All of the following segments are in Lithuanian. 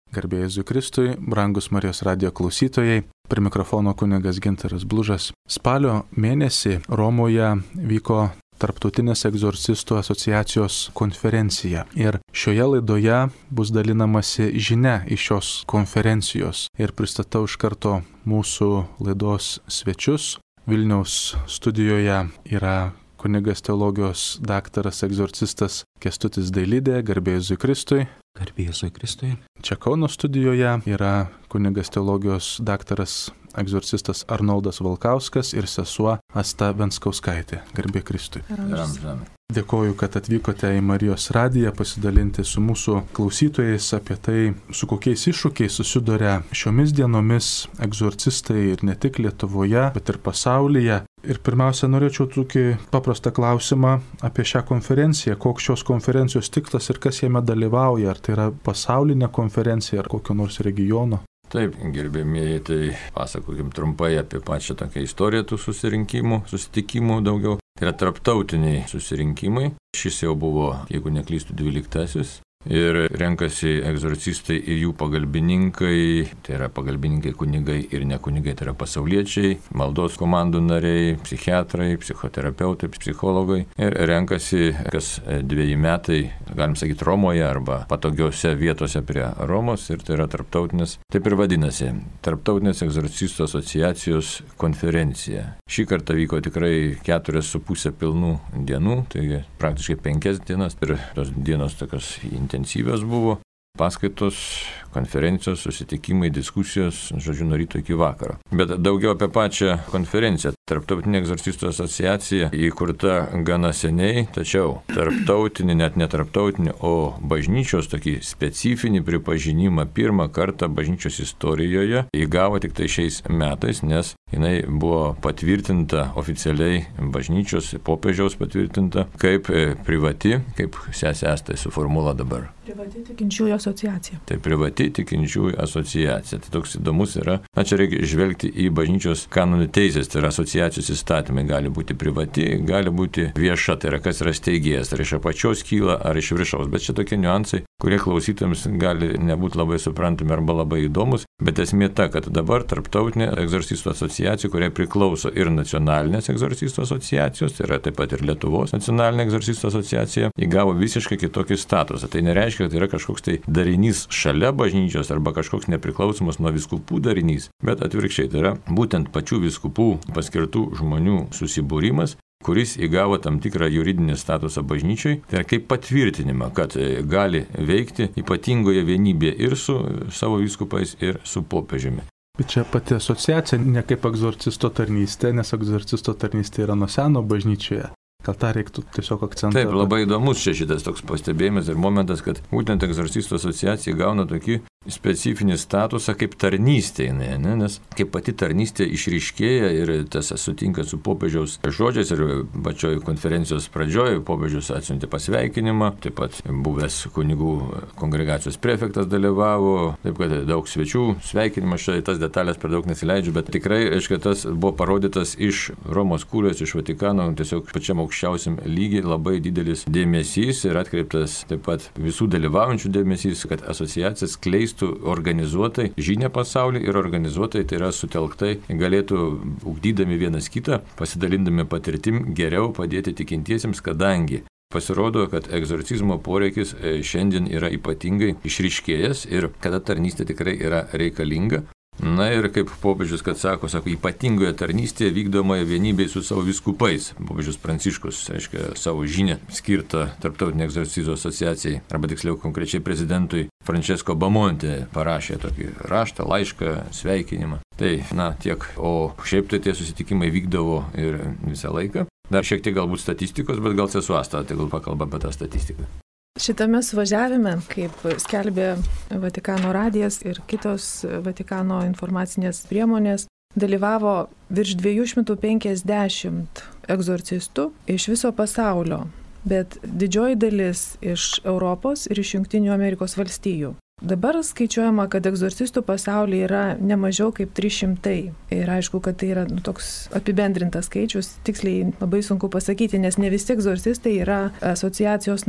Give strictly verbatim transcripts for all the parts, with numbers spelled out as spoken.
Garbė Jėzui Kristui, brangus Marijos radijo klausytojai, prie mikrofono kunigas Gintaras Blužas. Spalio mėnesį Romoje vyko Tarptautinės egzorcistų asociacijos konferencija ir šioje laidoje bus dalinamasi žinia iš šios konferencijos ir pristatau iš karto mūsų laidos svečius. Vilniaus studijoje yra kunigas teologijos daktaras egzorcistas Kęstutis Dailidė, garbė Jėzui Kristui. Garbė Jėzui Kristui. Čia Kauno studijoje yra kunigas teologijos daktaras egzorcistas Arnoldas Valkauskas ir sesuo Asta Venskauskaitė. Garbė Kristui. Dėkoju, kad atvykote į Marijos radiją pasidalinti su mūsų klausytojais apie tai, su kokiais iššūkiais susiduria šiomis dienomis egzorcistai ir ne tik Lietuvoje, bet ir pasaulyje. Ir pirmiausia, norėčiau tokį paprastą klausimą apie šią konferenciją. Koks šios konferencijos tikslas ir kas jame dalyvauja? Ar tai yra pasaulinė konferencija ar kokio nors regiono? Taip, gerbėmieji, tai pasakokim trumpai apie pačią tokią istoriją tų susirinkimų, susitikimų daugiau. Tai yra tarptautiniai susirinkimai. Šis jau buvo, jeigu neklystu, dvyliktasis. Ir renkasi egzorcistai ir jų pagalbininkai, tai yra pagalbininkai kunigai ir ne kunigai, tai yra pasauliečiai, maldos komandų nariai, psichiatrai, psichoterapeutai, psichologai. Ir renkasi kas dviejai metai, galim sakyti, Romoje arba patogiose vietose prie Romos. Ir tai yra tarptautinės, taip ir vadinasi, Tarptautinės egzorcistų asociacijos konferencija. Šį kartą vyko tikrai keturias su pusė pilnų dienų, taigi praktiškai penkias dienas ir tos dienos tokios intensyvios buvo, paskaitos, konferencijos, susitikimai, diskusijos, žodžiu, nuo ryto iki vakaro. Bet daugiau apie pačią konferenciją. Tarptautinė egzorcistų asociacija įkurta gana seniai, tačiau tarptautinį, net ne tarptautinį, o bažnyčios tokį specifinį pripažinimą pirmą kartą bažnyčios istorijoje įgavo tik tai šiais metais, nes jinai buvo patvirtinta oficialiai bažnyčios, popiežiaus patvirtinta kaip privati, kaip sesė Asta suformula dabar. Privati tikinčiųjų asociacija. Tai privati tikinčiųjų asociacija. Tai toks įdomus yra. Na, čia reikia žvelgti į bažnyčios kanonų teisės, tai yra asociacijos įstatymai. Gali būti privati, gali būti vieša, tai yra kas yra steigėjas, ar iš apačios kyla, ar iš viršaus. Bet čia tokie niuansai, kurie klausytojams gali nebūti labai suprantami arba labai įdomus. Bet esmė ta, kad dabar Tarptautinė egzorcistų asociacija, kuriai priklauso ir nacionalinės egzorcistų asociacijos, tai yra taip pat ir Lietuvos nacionalinė egzorcistų asociacija, įgavo visiškai kitokį statusą. Tai nereiškia, kad yra kažkoks tai darinys šalia bažnyčios arba kažkoks nepriklausomas nuo vyskupų darinys, bet atvirkščiai, tai yra būtent pačių vyskupų paskirtų žmonių susibūrimas, kuris įgavo tam tikrą juridinį statusą bažnyčiai, tai yra kaip patvirtinimą, kad gali veikti ypatingoje vienybėje ir su savo vyskupais, ir su popiežiumi. Bet čia pati asociacija ne kaip egzorcisto tarnystė, nes egzorcisto tarnystė yra nuo seno bažnyčioje. Gal tą reiktų tiesiog akcentuoti. Taip, labai įdomus čia šitas toks pastebėjimas ir momentas, kad būtent egzorcistų asociacija gauna tokį specifinį statusą kaip tarnystė, ne, nes kaip pati tarnystė išryškėja ir tas sutinka su popiežiaus žodžiais ir pačioj konferencijos pradžioj popiežius atsiuntė pasveikinimą, taip pat buvęs kunigų kongregacijos prefektas dalyvavo, taip kad daug svečių, sveikinimas, čia tas detalės per daug nesileidžiu, bet tikrai, aišku, tas buvo parodytas iš Romos kurijos, iš Vatikano, tiesiog pačiam aukščiausiam lygiai labai didelis dėmesys ir atkreiptas taip pat visų dalyvaujančių dėmesys, kad asociacija skleistų organizuotai žinią pasaulį ir organizuotai, tai yra sutelktai, galėtų ugdydami vienas kitą, pasidalindami patirtim geriau padėti tikintiesiems, kadangi pasirodo, kad egzorcizmo poreikis šiandien yra ypatingai išryškėjęs ir kada tarnystė tikrai yra reikalinga. Na ir kaip popiežius, kad sako, sako, ypatingoje tarnystėje vykdomoje vienybėje su savo vyskupais. Popiežius Pranciškus, reiškia, savo žinią skirtą Tarptautinė egzorcistų asociacijai, arba tiksliau konkrečiai prezidentui Francesco Bamonte parašė tokį raštą, laišką, sveikinimą. Tai, na, tiek, o šiaip tai tie susitikimai vykdavo ir visą laiką. Dar šiek tiek galbūt statistikos, bet gal sesuo Asta, tai gal pakalba apie tą statistiką. Šitame suvažiavime, kaip skelbė Vatikano radijas ir kitos Vatikano informacinės priemonės, dalyvavo virš dviejų šimtų penkiasdešimt egzorcistų iš viso pasaulio, bet didžioji dalis iš Europos ir iš Jungtinių Amerikos valstijų. Dabar skaičiuojama, kad egzorcistų pasaulyje yra ne mažiau kaip trys šimtai. Ir aišku, kad tai yra nu, toks apibendrintas skaičius, tiksliai labai sunku pasakyti, nes ne visi egzorcistai yra asociacijos nariai.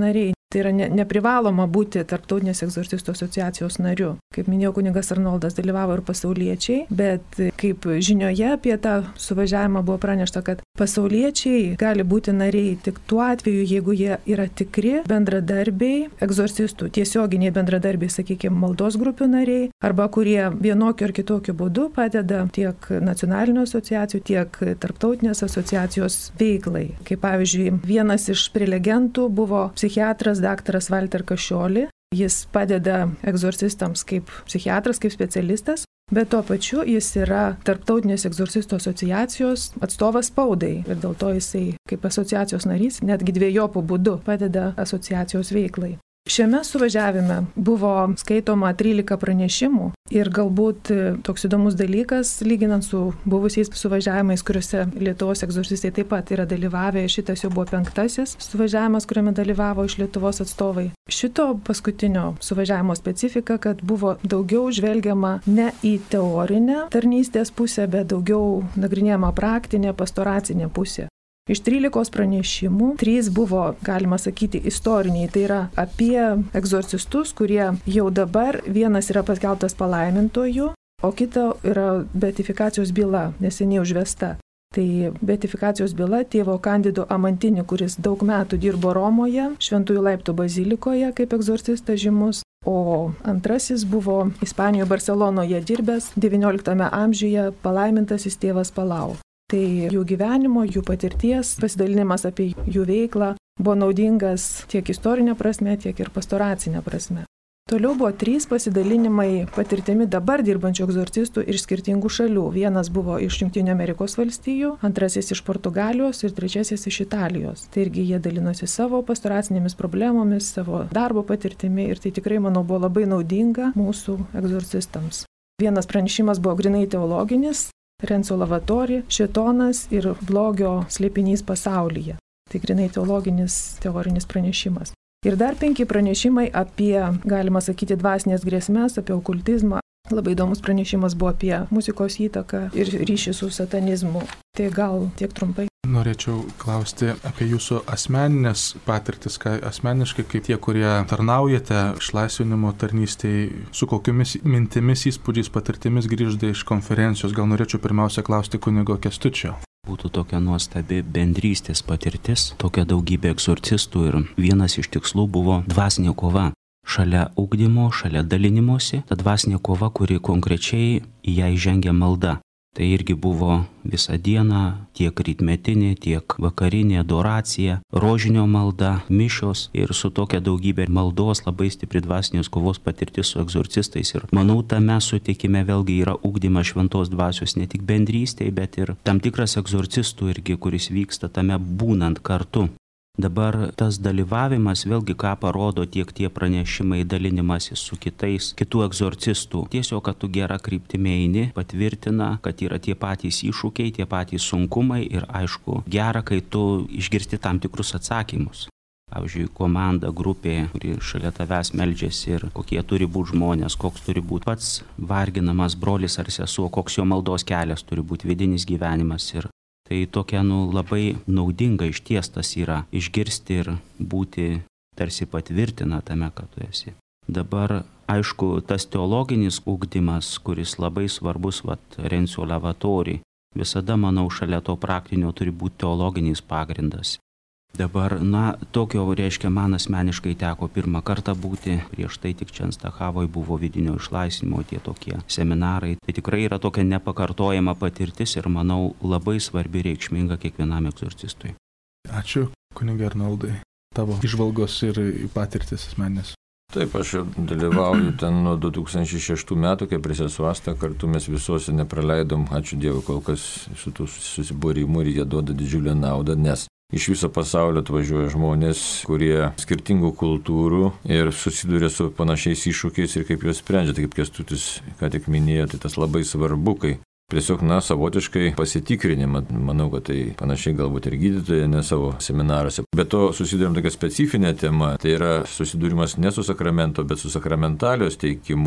Tai yra ne, neprivaloma būti Tarptautinės egzorcistų asociacijos nariu. Kaip minėjau, kunigas Arnoldas dalyvavo ir pasauliečiai, bet kaip žinioje apie tą suvažiavimą buvo pranešta, kad pasauliečiai gali būti nariai tik tuo atveju, jeigu jie yra tikri bendradarbiai egzorcistų, tiesioginiai bendradarbiai, sakykime, maldos grupių nariai, arba kurie vienokiu ar kitokiu būdu padeda tiek nacionalinių asociacijų, tiek tarptautinės asociacijos veiklai. Kaip pavyzdžiui, vienas iš prelegentų buvo psichiatras daktaras Walter Kašioli. Jis padeda egzorcistams kaip psichiatras, kaip specialistas, bet tuo pačiu jis yra Tarptautinės egzorcistų asociacijos atstovas spaudai ir dėl to jisai kaip asociacijos narys netgi dviejopų būdų padeda asociacijos veiklai. Šiame suvažiavime buvo skaitoma trylika pranešimų ir galbūt toks įdomus dalykas, lyginant su buvusiais suvažiavimais, kuriuose Lietuvos egzorcistai taip pat yra dalyvavę, šitas jau buvo penktasis suvažiavimas, kuriame dalyvavo iš Lietuvos atstovai. Šito paskutinio suvažiavimo specifika, kad buvo daugiau žvelgiama ne į teorinę tarnystės pusę, bet daugiau nagrinėjama praktinė, pastoracinė pusė. Iš trylikos pranešimų, trys buvo, galima sakyti, istoriniai, tai yra apie egzorcistus, kurie jau dabar, vienas yra paskelbtas palaimintoju, o kita yra beatifikacijos byla, neseniai užvesta. Tai beatifikacijos byla tėvo Kandido Amantini, kuris daug metų dirbo Romoje, Šventųjų laiptų bazilikoje kaip egzorcistas žymus, o antrasis buvo Ispanijoje Barcelonoje dirbęs devynioliktame amžiuje palaimintasis tėvas Palau. Tai jų gyvenimo, jų patirties, pasidalinimas apie jų veiklą buvo naudingas tiek istorinė prasme, tiek ir pastoracinė prasme. Toliau buvo trys pasidalinimai patirtimi dabar dirbančių egzorcistų iš skirtingų šalių. Vienas buvo iš Jungtinių Amerikos valstijų, antrasis iš Portugalijos ir trečiasis iš Italijos. Tai irgi jie dalinosi savo pastoracinėmis problemomis, savo darbo patirtimi ir tai tikrai, manau, buvo labai naudinga mūsų egzorcistams. Vienas pranešimas buvo grinai teologinis. Renzo Lavatori, šėtonas ir blogio slėpinys pasaulyje. Tai grinai teologinis, teorinis pranešimas. Ir dar penki pranešimai apie, galima sakyti, dvasinės grėsmės, apie okultizmą. Labai įdomus pranešimas buvo apie muzikos įtaką ir ryšį su satanizmu. Tai gal tiek trumpai. Norėčiau klausti apie jūsų asmeninės patirtis, ką asmeniškai, kaip tie, kurie tarnaujate išlaisvinimo tarnystėje, su kokiamis mintimis, įspūdžiais, patirtimis grįždai iš konferencijos. Gal norėčiau pirmiausia klausti kunigo Kęstučio. Būtų tokia nuostabi bendrystės patirtis, tokia daugybė egzorcistų ir vienas iš tikslų buvo dvasinė kova. Šalia ugdymo, šalia dalinimosi, ta dvasinė kova, kuri konkrečiai į ją įžengia malda. Tai irgi buvo visą dieną tiek rytmetinė, tiek vakarinė adoracija, rožinio malda, mišios ir su tokia daugybė maldos labai stipri dvasinės kovos patirtis su egzorcistais. Ir manau, tame sutikime vėlgi yra ugdymas šventos dvasios ne tik bendrystėje, bet ir tam tikras egzorcistų irgi, kuris vyksta tame būnant kartu. Dabar tas dalyvavimas vėlgi ką parodo tiek tie pranešimai, dalinimasis su kitais, kitų egzorcistų. Tiesiog, kad tu gerą kryptimį eini, patvirtina, kad yra tie patys iššūkiai, tie patys sunkumai ir aišku, gera, kai tu išgirsti tam tikrus atsakymus. Pavyzdžiui, komanda, grupė, kuri šalia tavęs meldžiasi ir kokie turi būti žmonės, koks turi būti pats varginamas brolis ar sesuo, koks jo maldos kelias turi būti, vidinis gyvenimas. Ir tai tokia, nu, labai naudinga ištiestas yra išgirsti ir būti tarsi patvirtina tame, kad tu esi. Dabar, aišku, tas teologinis ugdymas, kuris labai svarbus, vat, Renzo Lavatori, visada, manau, šalia to praktinio turi būti teologinis pagrindas. Dabar, na, tokio, reiškia, man asmeniškai teko pirmą kartą būti, prieš tai tik Čenstachavoj buvo vidinio išlaisvinimo tie tokie seminarai. Tai tikrai yra tokia nepakartojama patirtis ir, manau, labai svarbi reikšminga kiekvienam egzorcistui. Ačiū, kunigai Arnoldai, tavo įžvalgos ir patirtis asmeninės. Taip, aš dalyvauju ten nuo du tūkstančiai šeštų metų, kai prie sesuostą, kartu mes visuose nepraleidom, ačiū Dievui, kol kas su tų susibūrimų ir jie duoda didžiulę naudą, nes iš viso pasaulio atvažiuoja žmonės, kurie skirtingų kultūrų ir susiduria su panašiais iššūkiais ir kaip juos sprendžia. Tai kaip Kęstutis ką tik minėjo, tai tas labai svarbu, kai tiesiog, na, savotiškai pasitikrinimą. Manau, kad tai panašiai galbūt ir gydytojai, ne savo seminaruose. Bet to susidurėm tokia specifinė tema, tai yra susidūrimas ne su sakramento, bet su sakramentalijos teikimu.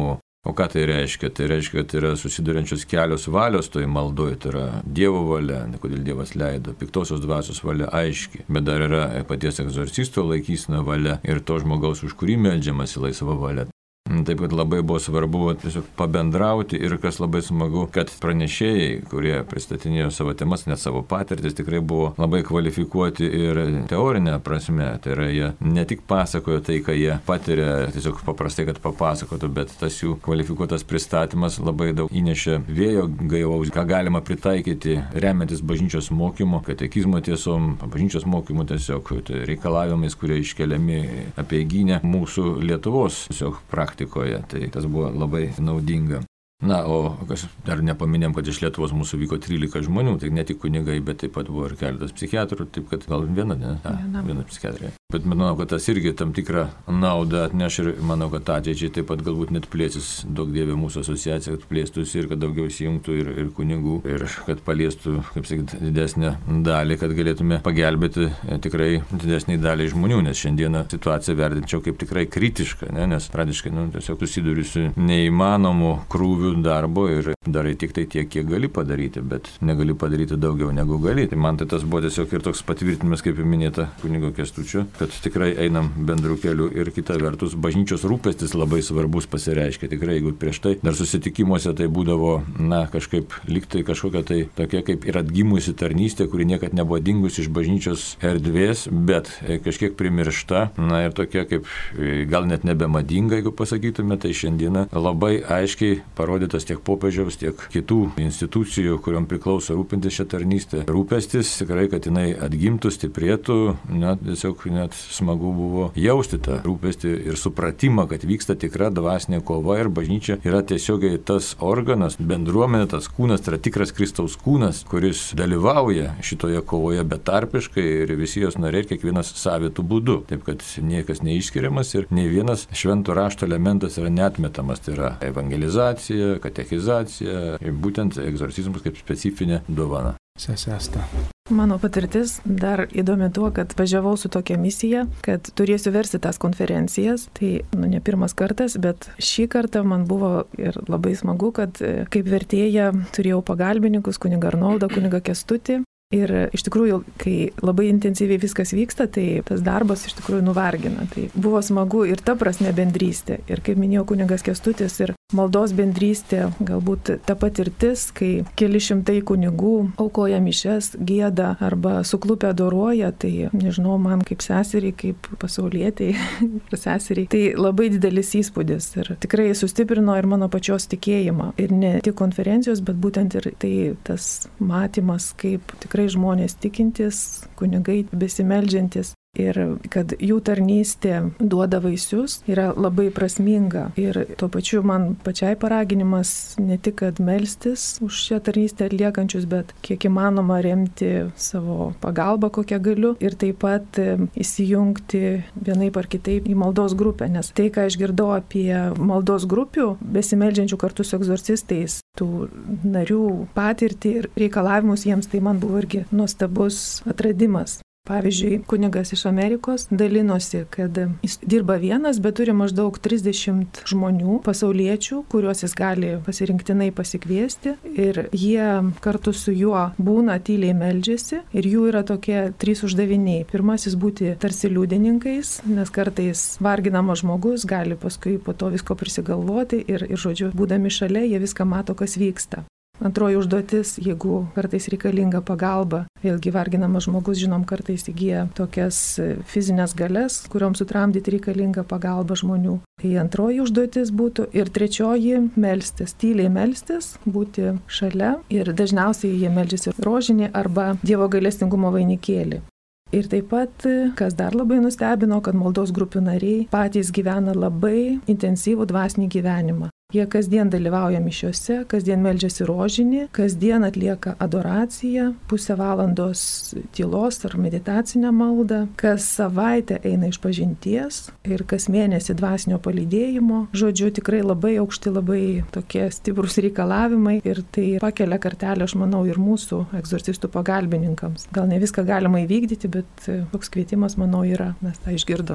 O ką tai reiškia? Tai reiškia, kad yra susiduriančios kelios valios toj maldoje, tai yra Dievo valia, kodėl Dievas leido, piktosios dvasios valia aiški, bet dar yra paties egzorcisto laikysena valia ir to žmogaus, už kurį meldžiamasi laisva valia. Taip, kad labai buvo svarbu tiesiog pabendrauti ir kas labai smagu, kad pranešėjai, kurie pristatinėjo savo temas, net savo patirtis, tikrai buvo labai kvalifikuoti ir teorinė prasme. Tai yra, jie ne tik pasakojo tai, ką jie patiria, tiesiog paprastai, kad papasakotų, bet tas jų kvalifikuotas pristatymas labai daug įnešė vėjo gaivaus, ką galima pritaikyti remiantis bažnyčios mokymu, katekizmo tiesom, bažnyčios mokymu tiesiog tai reikalavimais, kurie iškeliami apeiginę mūsų Lietuvos tiesiog praktikoje. Tai tas buvo labai naudinga. Na, o kas dar nepaminėm, kad iš Lietuvos mūsų vyko trylika žmonių, tai ne tik kunigai, bet taip pat buvo ir keletas psichiatrų, taip kad gal viena, ne? A, viena psichiatrė. Bet manau, kad tas irgi tam tikrą naudą atneš ir manau, kad ateičiai taip pat galbūt net plėsis, daug dievė mūsų asociacija, kad plėstųsi ir kad daugiau įsijungtų ir, ir kunigų ir kad paliestų, kaip sakyti, didesnę dalį, kad galėtume pagelbėti tikrai didesnį dalį žmonių, nes šiandieną situaciją vertinčiau kaip tikrai kritišką, ne? Nes tradiškai, nu, tiesiog susiduriu su neįmanomu krūviu darbo ir darai tik tai tiek, kiek gali padaryti, bet negali padaryti daugiau negu gali. Tai man tai tas buvo tiesiog ir toks patvirtinimas, kaip minėta kunigo Kęstučio, kad tikrai einam bendrų kelių ir kita vertus bažnyčios rūpestis labai svarbus pasireiškia. Tikrai, jeigu prieš tai dar susitikimuose tai būdavo, na, kažkaip liktai kažkokia tai tokia kaip ir atgimusi tarnystė, kuri niekad nebuvo dingusi iš bažnyčios erdvės, bet kažkiek primiršta, na ir tokia kaip gal net nebemadinga, jeigu pasakytume, tai šiandieną labai aiškiai parodytas tiek popiežiaus, tiek kitų institucijų, kuriuom priklauso rūpintis šią tarnystę. Rūpestis tikrai, kad jinai atgimtų, stiprėtų, net tiesiog net smagu buvo jausti tą rūpestį ir supratimą, kad vyksta tikra dvasinė kova ir bažnyčia yra tiesiogiai tas organas, bendruomenė, tas kūnas, tai yra tikras Kristaus kūnas, kuris dalyvauja šitoje kovoje betarpiškai ir visi jos nariai kiekvienas savitų būdu. Taip, kad niekas neišskiriamas ir nei vienas švento rašto elementas yra neatmetamas. Tai yra evangelizacija, katechizacija ir būtent egzorcizmas kaip specifinė dovana. Sesesta. Mano patirtis dar įdomi tuo, kad važiavau su tokia misija, kad turėsiu versti tas konferencijas. Tai nu, ne pirmas kartas, bet šį kartą man buvo ir labai smagu, kad kaip vertėja turėjau pagalbininkus, kunigą Arnoldą, kunigą Kęstutį. Ir iš tikrųjų, kai labai intensyviai viskas vyksta, tai tas darbas iš tikrųjų nuvargina. Tai buvo smagu ir ta prasme bendrystė. Ir kaip minėjo kunigas Kęstutis, ir maldos bendrystė, galbūt ta patirtis, kai keli šimtai kunigų aukoja mišias, gieda arba suklupę adoruoja, tai nežinau, man kaip seseriai, kaip pasaulietei seseriai, tai labai didelis įspūdis. Ir tikrai sustiprino ir mano pačios tikėjimą. Ir ne tik konferencijos, bet būtent ir tai tas matymas, kaip tikrai žmonės tikintis, kunigai besimeldžiantis ir kad jų tarnystė duoda vaisius, yra labai prasminga. Ir tuo pačiu man pačiai paraginimas ne tik, kad melstis už šią tarnystę atliekančius, bet kiek įmanoma remti savo pagalbą, kokią galiu, ir taip pat įsijungti vienaip ar kitaip į maldos grupę, nes tai, ką aš girdau apie maldos grupių, besimeldžiančių kartu su egzorcistais, tų narių patirtį ir reikalavimus jiems, tai man buvo irgi nuostabus atradimas. Pavyzdžiui, kunigas iš Amerikos dalinosi, kad jis dirba vienas, bet turi maždaug trisdešimt žmonių, pasauliečių, kuriuos jis gali pasirinktinai pasikviesti. Ir jie kartu su juo būna, tyliai meldžiasi. Ir jų yra tokie trys uždaviniai. Pirmasis būti tarsi liudininkais, nes kartais varginamas žmogus gali paskui po to visko prisigalvoti. Ir, ir žodžiu, būdami šalia, jie viską mato, kas vyksta. Antroji užduotis, jeigu kartais reikalinga pagalba, vėlgi varginamas žmogus, žinom, kartais įgyja tokias fizinės galias, kuriuom sutramdyti reikalinga pagalba žmonių. Tai antroji užduotis būtų. Ir trečioji - melstis, tyliai melstis, būti šalia. Ir dažniausiai jie meldžiasi rožinį arba Dievo gailestingumo vainikėlį. Ir taip pat, kas dar labai nustebino, kad maldos grupių nariai patys gyvena labai intensyvų dvasinį gyvenimą. Jie kasdien dalyvauja mišiuose, kasdien meldžiasi rožinį, kasdien atlieka adoraciją, pusę valandos tylos ar meditacinę maldą, kas savaitę eina iš pažinties ir kas mėnesį dvasinio palydėjimo. Žodžiu, tikrai labai aukšti, labai tokie stiprus reikalavimai ir tai pakelia kartelę, aš manau, ir mūsų egzorcistų pagalbininkams. Gal ne viską galima įvykdyti, bet toks kvietimas, manau, yra, mes tą išgirdome.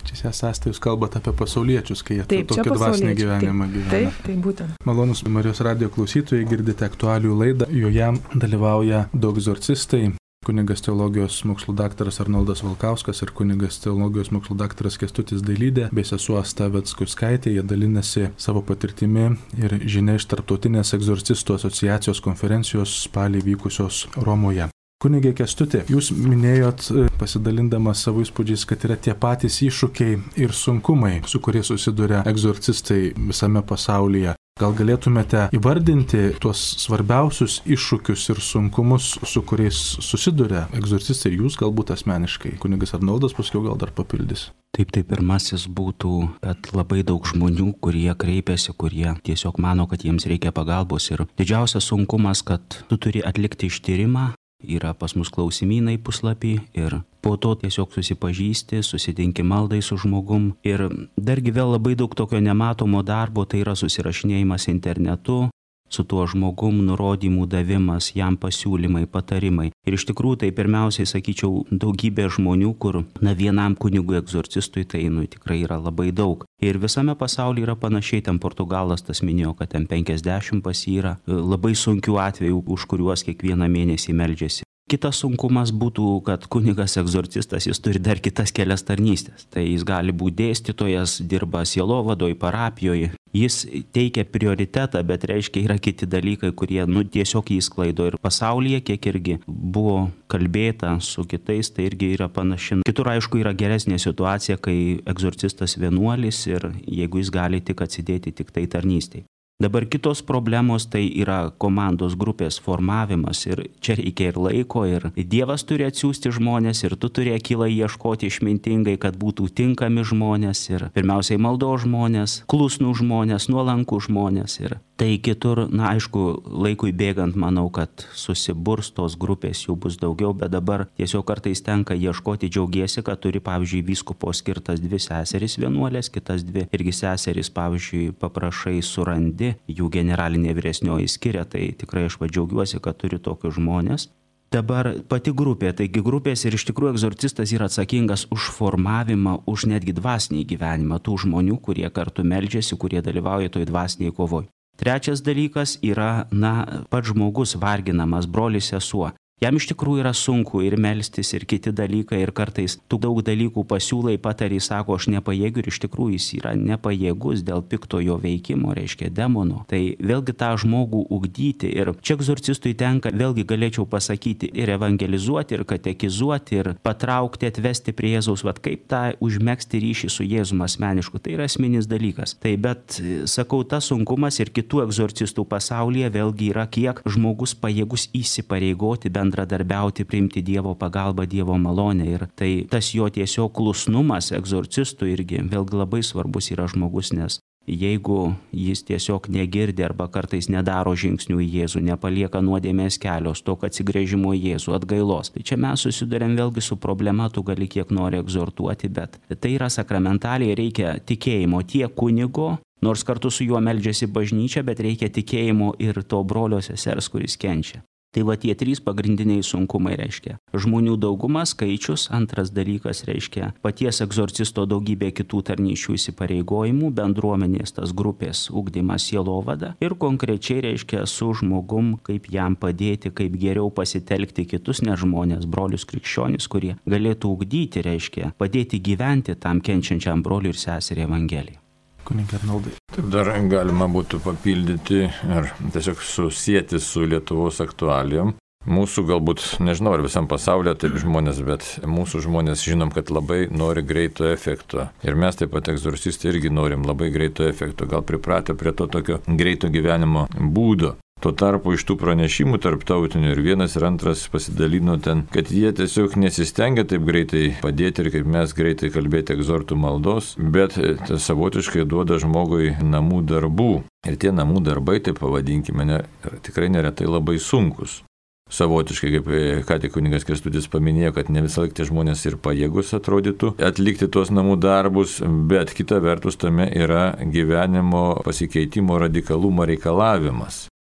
Čia sąstai jūs kalbate apie pasauliečius, kai jie taip, tokį dvasinį gyvenimą gyvena. Taip, taip, būtent. Malonus Marijos radijo klausytojai, girdite aktualijų laidą, joje dalyvauja du egzorcistai. Kunigas teologijos mokslų daktaras Arnoldas Valkauskas ir kunigas teologijos mokslų daktaras Kęstutis Dailydė bei sesuo Asta Venskauskaitė. Jie dalinasi savo patirtimi ir žinia iš Tarptautinės egzorcistų asociacijos konferencijos spalį vykusios Romoje. Kunigė Kęstuti, jūs minėjot, pasidalindamas savo įspūdžiais, kad yra tie patys iššūkiai ir sunkumai, su kuriais susiduria egzorcistai visame pasaulyje. Gal galėtumėte įvardinti tuos svarbiausius iššūkius ir sunkumus, su kuriais susiduria egzorcistai ir jūs galbūt asmeniškai? Kunigas Arnoldas paskui gal dar papildys. Taip, tai pirmasis būtų, kad labai daug žmonių, kurie kreipiasi, kurie tiesiog mano, kad jiems reikia pagalbos. Ir didžiausias sunkumas, kad tu turi atlikti ištyrimą. Yra pas mus klausimynai puslapį ir po to tiesiog susipažįsti, susitinki maldai su žmogum. Ir dargi vėl labai daug tokio nematomo darbo, tai yra susirašinėjimas internetu, su tuo žmogum nurodymų davimas, jam pasiūlymai, patarimai. Ir iš tikrųjų tai pirmiausiai, sakyčiau, daugybė žmonių, kur na vienam kunigui egzorcistui tai nu, tikrai yra labai daug. Ir visame pasaulyje yra panašiai, ten Portugalas tas minėjo, kad ten penkiasdešimt pas jį yra labai sunkių atvejų, už kuriuos kiekvieną mėnesį meldžiasi. Kitas sunkumas būtų, kad kunigas egzorcistas, jis turi dar kitas kelias tarnystės. Tai jis gali būti dėstytojas, dirba sielovadoj, parapijoje. Jis teikia prioritetą, bet reiškia yra kiti dalykai, kurie nu, tiesiog jį sklaido. Ir pasaulyje, kiek irgi buvo kalbėta su kitais, tai irgi yra panaši. Kitur, aišku, yra geresnė situacija, kai egzorcistas vienuolis ir jeigu jis gali tik atsidėti tik tai tarnystei. Dabar kitos problemos tai yra komandos grupės formavimas ir čia reikia ir laiko, ir Dievas turi atsiųsti žmonės, ir tu turi akylai ieškoti išmintingai, kad būtų tinkami žmonės, ir pirmiausiai maldo žmonės, klusnų žmonės, nuolankų žmonės. Ir tai kitur, na aišku, laikui bėgant manau, kad susiburs tos grupės, jų bus daugiau, bet dabar tiesiog kartais tenka ieškoti, džiaugiesi, kad turi, pavyzdžiui, vyskupo skirtas dvi seserys vienuolės, kitas dvi irgi seserys, pavyzdžiui, paprašai surandi. Jų generalinė vyresnioji skiria, tai tikrai aš džiaugiuosi, kad turiu tokius žmonės. Dabar pati grupė, taigi grupės ir iš tikrųjų egzorcistas yra atsakingas už formavimą, už netgi dvasinį gyvenimą tų žmonių, kurie kartu meldžiasi, kurie dalyvauja toj dvasiniai kovoj. Trečias dalykas yra, na, pats žmogus varginamas, brolis, sesuo. Jam iš tikrųjų yra sunku ir melstis, ir kiti dalykai, ir kartais tu daug dalykų pasiūlai, patari, sako, aš nepajėgiu, ir iš tikrųjų jis yra nepajėgus dėl piktojo veikimo, reiškia demono. Tai vėlgi tą žmogų ugdyti, ir čia egzorcistui tenka, vėlgi galėčiau pasakyti, ir evangelizuoti, ir katekizuoti, ir patraukti, atvesti prie Jėzaus, vat kaip tą užmegzti ryšį su Jėzumi asmenišku, tai yra esminis dalykas. Tai bet, sakau, tas sunkumas ir kitų egzorcistų pasaulyje vėlgi yra, kiek žmogus pajėgus įsipareigoti bent bendradarbiauti, priimti Dievo pagalbą, Dievo malonę. Ir tai tas jo tiesiog klusnumas egzorcistui irgi vėlgi labai svarbus yra žmogus, nes jeigu jis tiesiog negirdi arba kartais nedaro žingsnių į Jėzų, nepalieka nuodėmės kelios, to atsigręžimo į Jėzų, atgailos, tai čia mes susidurėm vėlgi su problema, tu gali kiek nori egzortuoti, bet tai yra sakramentaliai, reikia tikėjimo tiek kunigo, nors kartu su juo meldžiasi bažnyčia, bet reikia tikėjimo ir to brolio sesers, kuris kenčia. Tai va tie trys pagrindiniai sunkumai reiškia. Žmonių daugumas, skaičius, antras dalykas reiškia paties egzorcisto daugybė kitų tarnysčių įsipareigojimų, bendruomenės tas grupės ugdymas, sielovada ir konkrečiai reiškia su žmogum, kaip jam padėti, kaip geriau pasitelkti kitus nežmonės, brolius krikščionis, kurie galėtų ugdyti, reiškia padėti gyventi tam kenčiančiam broliui ir seseriai Evangeliją. Kunigė Arnoldai. Taip dar galima būtų papildyti ar tiesiog susijęti su Lietuvos aktualijom. Mūsų galbūt, nežinau ar visam pasaulyje taip žmonės, bet mūsų žmonės žinom, kad labai nori greito efekto. Ir mes taip pat egzorcistai irgi norim labai greito efekto. Gal pripratę prie to tokio greito gyvenimo būdo. Tuo tarpu iš tų pranešimų tarptautinių ir vienas ir antras pasidalino ten, kad jie tiesiog nesistengia taip greitai padėti ir kaip mes greitai kalbėti egzortų maldos, bet savotiškai duoda žmogui namų darbų. Ir tie namų darbai, taip pavadinkime, ne, tikrai neretai labai sunkus. Savotiškai, kaip ką tik kunigas Kęstutis paminėjo, kad ne visą laiką tie žmonės ir pajėgus atrodytų atlikti tuos namų darbus, bet kita vertus tame yra gyvenimo pasikeitimo radikalumo reikalavimas.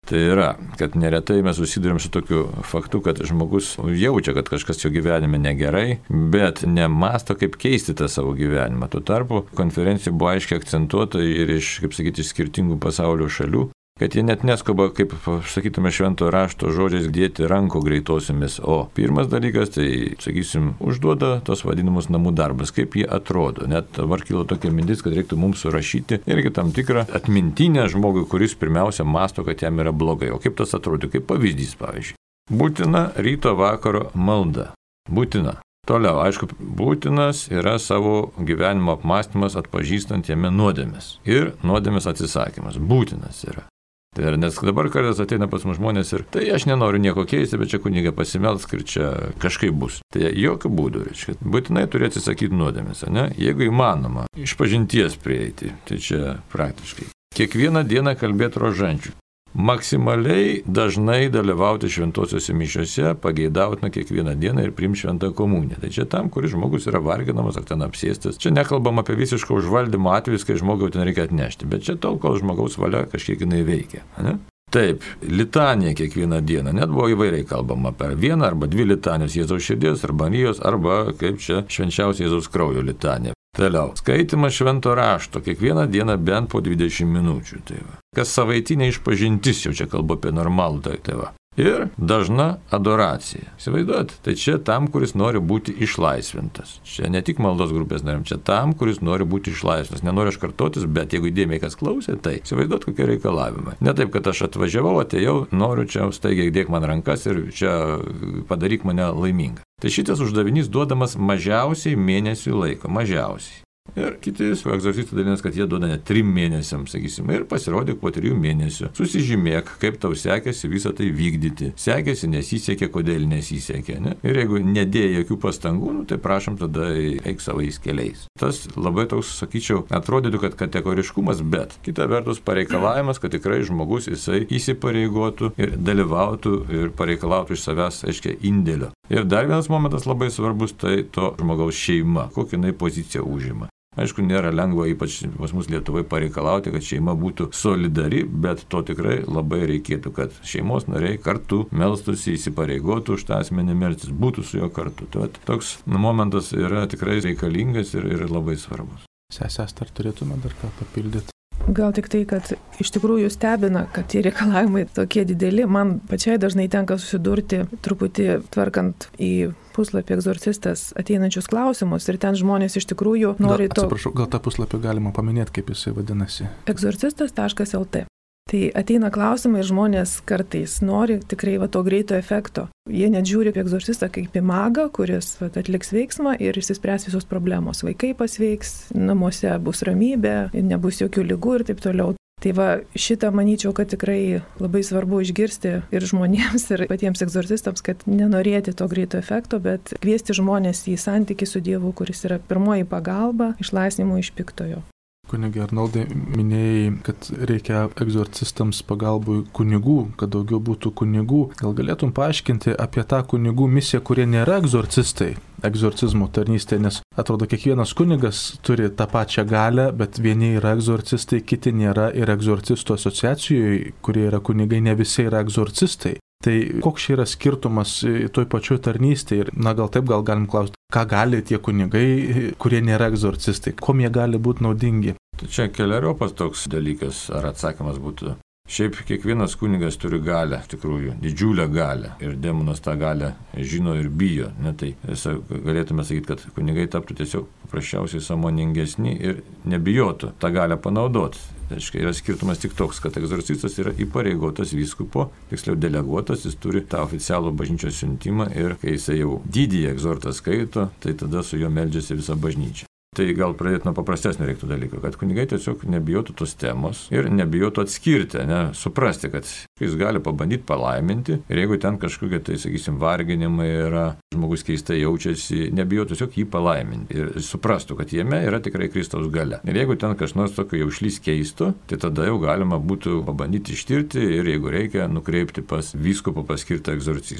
Tai yra, kad neretai mes susidurėm su tokiu faktu, kad žmogus jaučia, kad kažkas jo gyvenime negerai, bet nemasto, kaip keisti tą savo gyvenimą. Tuo tarpu konferencija buvo aiškiai akcentuota ir iš, kaip sakyti, iš skirtingų pasaulio šalių, kad jie net neskuba, kaip sakytume, švento rašto žodžiais dėti rankų greitosiomis. O pirmas dalykas, tai, sakysim, užduoda tos vadinamus namų darbus, kaip jie atrodo. Net dabar kilo tokia mintis, kad reiktų mums surašyti irgi tam tikrą atmintinę žmogui, kuris pirmiausia masto, kad jam yra blogai. O kaip tas atrodo, kaip pavyzdys, pavyzdžiui. Būtina ryto vakaro malda. Būtina. Toliau, aišku, būtinas yra savo gyvenimo apmąstymas, atpažįstant jame nuodėmes. Ir nuodėmes atsisakymas. Būtinas yra. Tai yra, nes dabar kartais ateina pas mus žmonės ir tai aš nenoriu nieko keisti, bet čia kuniga pasimelsk ir čia kažkaip bus. Tai jokių būdų, reiškia, būtinai turi atsisakyti nuodėmės, ne? Jeigu įmanoma, iš pažinties prieiti, tai čia praktiškai. Kiekvieną dieną kalbėti rožančių. Maksimaliai dažnai dalyvauti šventosiuose mišiuose, pageidautina kiekvieną dieną ir priimti šventą komuniją. Tai čia tam, kuris žmogus yra varginamas ar ten apsėstas. Čia nekalbam apie visišką užvaldymo atvejus, kai žmogau ten reikia atnešti, bet čia tol, kol žmogaus valia kažkiek jinai veikia. Ne? Taip, litanija kiekvieną dieną, net buvo įvairiai kalbama per vieną arba dvi litanijos Jėzaus širdies arba Marijos arba kaip čia švenčiausia Jėzaus kraujo litanija. Toliau, skaitimas švento rašto kiekvieną dieną bent po dvidešimt minučių. Tai va. Kas savaitinė išpažintis, jau čia kalbu apie normalų, tai, tai va. Ir dažna adoracija. Įsivaizduojat, tai čia tam, kuris nori būti išlaisvintas. Čia ne tik maldos grupės nariam, čia tam, kuris nori būti išlaisvintas. Nenoriu aš kartotis, bet jeigu įdėmiai kas klausė, tai įsivaizduot, kokie reikalavimai. Ne taip, kad aš atvažiavau, atėjau, noriu čia staigiai dėk man rankas ir čia padaryk mane laimingą. Tai šitas uždavinys duodamas mažiausiai mėnesių laiko, mažiausiai. Ir kiti egzorcistai dalinasi, kad jie duoda net trim mėnesiams, sakysim, ir pasirodyk po trijų mėnesių. Susižymėk, kaip tau sekėsi visą tai vykdyti. Sekėsi, nesisekė, kodėl nesisekė. Ne? Ir jeigu nedėjai jokių pastangų, nu, tai prašom tada eik savais keliais. Tas labai toks, sakyčiau, atrodytų, kad kategoriškumas, bet kita vertus pareikalavimas, kad tikrai žmogus jisai įsipareigotų ir dalyvautų ir pareikalautų iš savęs, aiškiai, indėlio. Ir dar vienas momentas labai svarbus, tai to žmogaus šeima, kokią jinai poziciją užima. Aišku, nėra lengva, ypač pas mus Lietuvoje, pareikalauti, kad šeima būtų solidari, bet to tikrai labai reikėtų, kad šeimos nariai kartu melstųsi, įsipareigotų už tą asmenį melstis, būtų su juo kartu. Tai toks momentas yra tikrai reikalingas ir, ir labai svarbus. Sesės, ar turėtume dar ką papildyti? Gal tik tai, kad iš tikrųjų stebina, kad tie reikalavimai tokie dideli. Man pačiai dažnai tenka susidurti truputį tvarkant į puslapį egzorcistas ateinančius klausimus ir ten žmonės iš tikrųjų nori gal, to... Atsiprašau, gal tą puslapį galima paminėti, kaip jisai vadinasi? egzorcistas taškas el te. Tai ateina klausimai ir žmonės kartais nori tikrai va, to greito efekto. Jie net žiūri apie egzorcistą kaip į magą, kuris va, atliks veiksmą ir išsispręs visos problemos. Vaikai pasveiks, namuose bus ramybė, nebus jokių ligų ir taip toliau. Tai va, šitą manyčiau, kad tikrai labai svarbu išgirsti ir žmonėms, ir patiems egzorcistams, kad nenorėti to greito efekto, bet kviesti žmonės į santykį su Dievu, kuris yra pirmoji pagalba išlaisvinimo iš piktojo. Kunige Arnoldai, minėjai, kad reikia egzorcistams pagalbui kunigų, kad daugiau būtų kunigų. Gal galėtum paaiškinti apie tą kunigų misiją, kurie nėra egzorcistai, egzorcizmo tarnystė, nes atrodo, kiekvienas kunigas turi tą pačią galę, bet vieni yra egzorcistai, kiti nėra, ir egzorcistų asociacijoje, kurie yra kunigai, ne visi yra egzorcistai. Tai koks čia yra skirtumas toj pačioj tarnystėje ir, na gal taip, gal galim klausti, ką gali tie kunigai, kurie nėra egzorcistai, kom jie gali būti naudingi? Tai čia keleriopas toks dalykas, ar atsakymas būtų. Šiaip kiekvienas kunigas turi galę, tikrųjų, didžiulę galę. Ir demonas tą galę žino ir bijo. Ne, tai galėtume sakyti, kad kunigai taptų tiesiog paprasčiausiai sąmoningesni ir nebijotų tą galę panaudoti. Tai yra skirtumas tik toks, kad egzorcistas yra įpareigotas vyskupo, tiksliau deleguotas, jis turi tą oficialų bažnyčios siuntimą ir kai jisai jau didįjį egzortą skaito, tai tada su juo meldžiasi visa bažnyčia. Tai gal pradėti nuo paprastesnio reiktų dalyko, kad kunigai tiesiog nebijotų tos temos ir nebijotų atskirti, ne, suprasti, kad jis gali pabandyti palaiminti ir jeigu ten kažkokie, tai sakysim, varginimai yra, žmogus keistai jaučiasi, nebijotų tiesiog jį palaiminti ir suprastų, kad jame yra tikrai Kristaus galia. Ir jeigu ten kažkas nors tokio jau išlys keisto, tai tada jau galima būtų pabandyti ištirti ir jeigu reikia, nukreipti pas vyskupo paskirtą egzorcistą.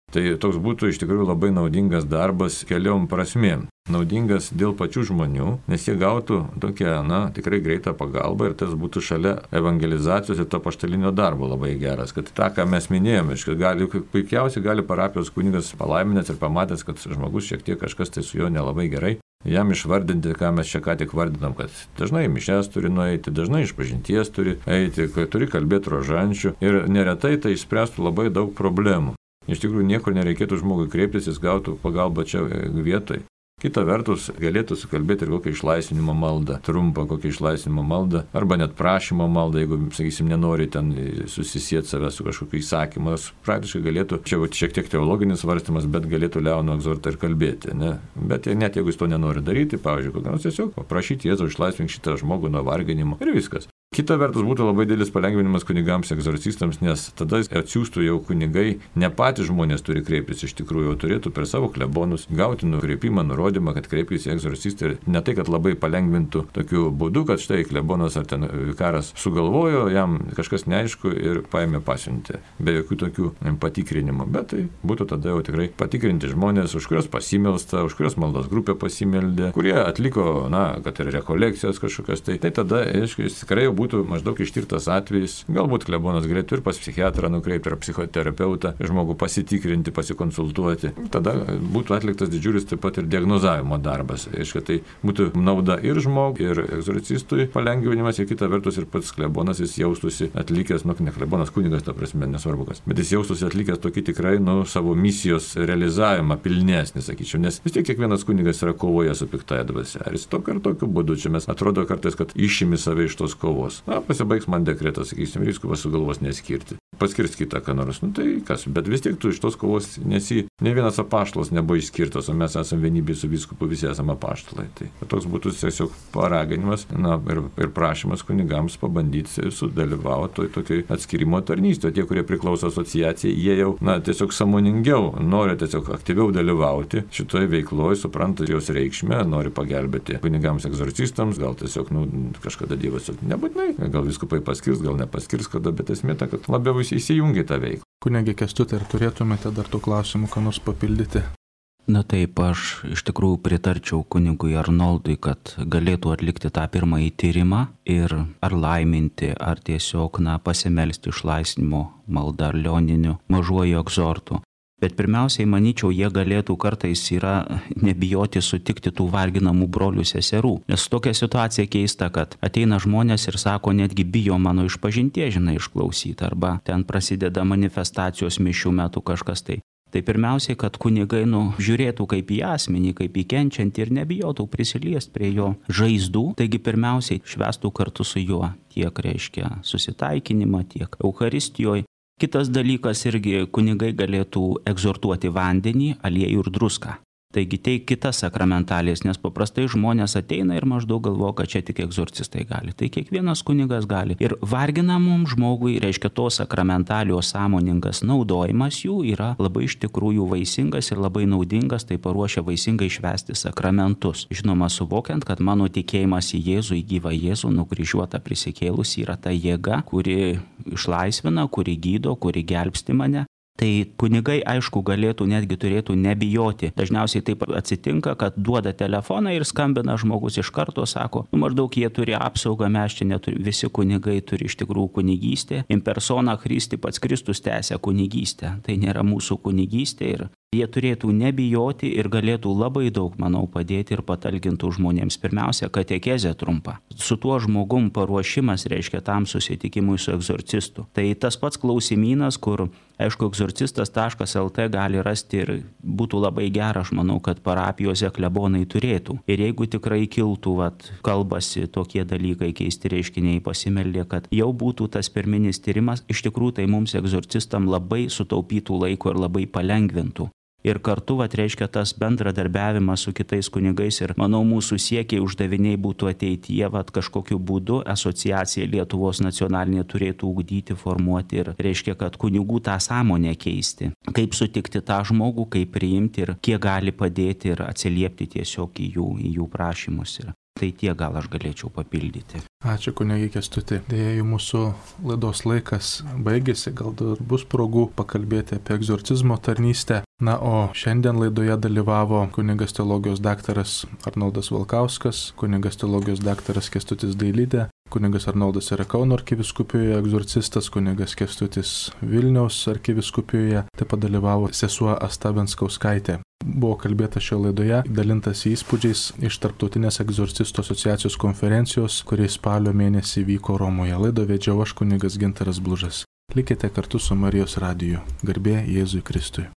Tai toks būtų iš tikrųjų labai naudingas darbas keliom prasmėm. Naudingas dėl pačių žmonių, nes jie gautų tokią, na, tikrai greitą pagalbą ir tas būtų šalia evangelizacijos ir to apaštalinio darbo labai geras. Kad tą, ką mes minėjome, kad gali, puikiausiai gali parapijos kunigas palaiminęs ir pamatęs, kad žmogus šiek tiek kažkas tai su juo nelabai gerai, jam išvardinti, ką mes čia ką tik vardinam, kad dažnai mišias turi nueiti, dažnai išpažinties turi eiti, turi kalbėti rožančių ir neretai tai išspręstų labai daug problemų. Iš tikrųjų niekur nereikėtų žmogui kreiptis, jis gautų pagalbą čia vietoj. Kita vertus, galėtų sukalbėti ir kokią išlaisvinimo maldą, trumpą kokią išlaisvinimo maldą, arba net prašymo maldą, jeigu, sakysim, nenori ten susisieti save su kažkokiu įsakymu. Praktiškai galėtų, čia šiek tiek teologinis svarstymas, bet galėtų Leono egzortą ir kalbėti. Ne? Bet net jeigu jis to nenori daryti, pavyzdžiui, kokią nors tiesiog paprašyti Jėzų išlaisvinti šitą žmogų nuo varginimo ir viskas. Kita vertus būtų labai didelis palengvinimas kunigams egzorcistams, nes tada atsiųstų jau kunigai, ne patys žmonės turi kreiptis iš tikrųjų, jau turėtų per savo klebonus gauti nukreipimą, nurodymą, kad kreiptis į egzorcistą ir ne tai, kad labai palengvintų tokiu būdu, kad štai klebonas ar ten vikaras sugalvojo, jam kažkas neaišku ir paėmė pasiuntė, be jokių tokių patikrinimų, bet tai būtų tada jau tikrai patikrinti žmonės, už kurios pasimelsta, už kurios maldos grupė pasimeldė, kurie atliko, na, kad ir rekolekcijas kažkokias, tai, tai tada, aišku, jis tikrai jau būtų maždaug ištirtas atvejis, galbūt klebonas galėtų ir pas psichiatrą nukreipti ar psichoterapeutą, žmogų pasitikrinti, pasikonsultuoti. Tada būtų atliktas didžiulis taip pat ir diagnozavimo darbas. Aišku, tai būtų nauda ir žmogui, ir egzorcistui palengvinimas, ir kita vertus ir pats klebonas jis jaustųsi atlikęs, nu, ne klebonas, kunigas, ta prasme, nesvarbu kas, bet jis jaustųsi atlikęs tokį tikrai, nu, savo misijos realizavimą pilnesnį, sakyčiau, nes vis tiek kiekvienas kunigas yra kovoje su piktąja dvasia. Ar jis tokiu ar tokiu būdu, čia mes atrodo kartais, kad išimi save iš tos kovos. Na, pasibaigs man dekretas, sakysim, ir vyskupas sugalvos neskirti. Paskirs kitą ką nors, nu tai kas, bet vis tiek tu iš tos kovos nesi, ne vienas apaštalas nebuvo išskirtas, o mes esame vienybėje su vyskupu, visi esame apaštalai. Tai toks būtų tiesiog paraginimas, na, ir, ir prašymas kunigams pabandyti sudalyvauti toj tokiai atskirimo tarnystėje. Tie, kurie priklauso asociacijai, jie jau, na, tiesiog sąmoningiau nori tiesiog aktyviau dalyvauti šitoje veikloje, supranta jos reikšmę, nori pagelbėti kunigams egzorcistams, gal tiesiog, nu, kažkada Dievas nebūtinai, gal vyskupai paskirs, gal nepaskirs kada, bet esmė ta, kad labiau įsijungia tą veiklą. Kunigė Kęstuti, ar turėtumėte dar tų klausimų, ką nors papildyti? Na taip, aš iš tikrųjų pritarčiau kunigui Arnoldui, kad galėtų atlikti tą pirmąjį tyrimą ir ar laiminti, ar tiesiog, na, pasimelsti išlaisvinimo maldą ar lioniniu mažuoju egzortu. Bet pirmiausiai, manyčiau, jie galėtų kartais yra nebijoti sutikti tų varginamų brolių seserų. Nes tokia situacija keista, kad ateina žmonės ir sako, netgi bijo mano išpažinties, žinai, išklausyti, arba ten prasideda manifestacijos mišių metu kažkas tai. Tai pirmiausiai, kad kunigai, nu, žiūrėtų kaip į asmenį, kaip į kenčiantį ir nebijotų prisiliesti prie jo žaizdų. Taigi pirmiausiai švęstų kartu su juo tiek, reiškia, susitaikinimą, tiek Eucharistijoje. Kitas dalykas irgi kunigai galėtų egzortuoti vandenį, aliejų ir druską. Taigi tai kitas sakramentalės, nes paprastai žmonės ateina ir maždaug galvo, kad čia tik egzorcistai gali. Tai kiekvienas kunigas gali. Ir varginamum žmogui, reiškia, to sakramentalijos sąmoningas naudojimas jų yra labai iš tikrųjų vaisingas ir labai naudingas, tai paruošia vaisingai švęsti sakramentus. Žinoma, suvokiant, kad mano tikėjimas į Jėzų, į gyvą Jėzų, nukryžiuotą prisikėlus, yra ta jėga, kuri išlaisvina, kuri gydo, kuri gelbsti mane. Tai kunigai, aišku, galėtų, netgi turėtų nebijoti. Dažniausiai taip atsitinka, kad duoda telefoną ir skambina žmogus iš karto, sako, nu, maždaug jie turi apsaugą, mes čia neturi, visi kunigai turi iš tikrųjų kunigystę. In persona Christi, pats Kristus tęsia kunigystę. Tai nėra mūsų kunigystė ir jie turėtų nebijoti ir galėtų labai daug, manau, padėti ir patalgintų žmonėms. Pirmiausia, katekezė trumpa. Su tuo žmogum paruošimas, reiškia, tam susitikimui su egzorcistu. Tai tas pats klausimynas, kur, aišku, egzorcistas taškas el tė gali rasti ir būtų labai gera, aš manau, kad parapijose klebonai turėtų. Ir jeigu tikrai kiltų, vat, kalbasi tokie dalykai, keisti reiškiniai, pasimeldė, kad jau būtų tas pirminis tyrimas, iš tikrųjų tai mums egzorcistam labai sutaupytų laiko ir labai palengvintų. Ir kartu, vat, reiškia, tas bendradarbiavimas su kitais kunigais ir, manau, mūsų siekiai uždaviniai būtų ateityje, vat, kažkokiu būdu asociacija Lietuvos nacionalinė turėtų ugdyti, formuoti ir, reiškia, kad kunigų tą sąmonę keisti. Kaip sutikti tą žmogų, kaip priimti ir kiek gali padėti ir atsiliepti tiesiog į jų, į jų prašymus. Ir Tai tie gal aš galėčiau papildyti. Ačiū, kunigė Kęstuti. Dėja, mūsų laidos laikas baigėsi, gal dar bus progų pakalbėti apie egzorcizmo tarnystę. Na, o šiandien laidoje dalyvavo kunigas teologijos daktaras Arnoldas Valkauskas, kunigas teologijos daktaras Kęstutis Dailidė, kunigas Arnoldas yra Kauno arkivyskupijoje egzorcistas, kunigas Kęstutis Vilniaus arkivyskupijoje, taip pat dalyvavo sesuo Asta Venskauskaitė. Buvo kalbėta šio laidoje, dalintas įspūdžiais iš Tarptautinės egzorcistų asociacijos konferencijos, kuri spalio mėnesį vyko Romoje. Laidą vedžiau aš, kunigas Gintaras Blužas. Likite kartu su Marijos radiju. Garbė Jėzui Kristui.